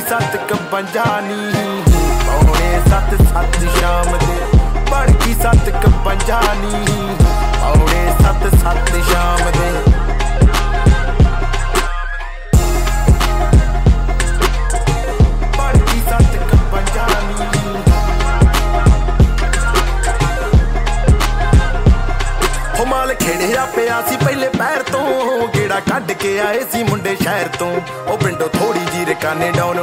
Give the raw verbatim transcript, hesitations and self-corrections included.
सत कबंजा नी पौने सत सत शाम दे बड़की सत कबंजा नी पौने सत सत शाम दे खेड़िया पिया सी पहले पैर तो गेड़ा कढ़ के आए सी मुंडे शहर तो ओ पिंडो थोड़ी जी रकाने डाउन